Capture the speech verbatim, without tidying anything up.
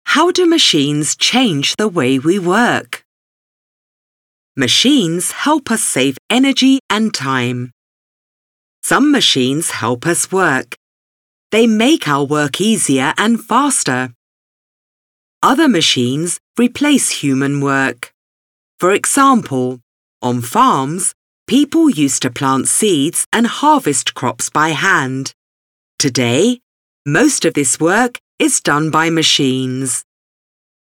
How do machines change the way we work? Machines help us save energy and time. Some machines help us work. They make our work easier and faster. Other machines replace human work. For example, on farms, people used to plant seeds and harvest crops by hand. Today, most of this work is done by machines.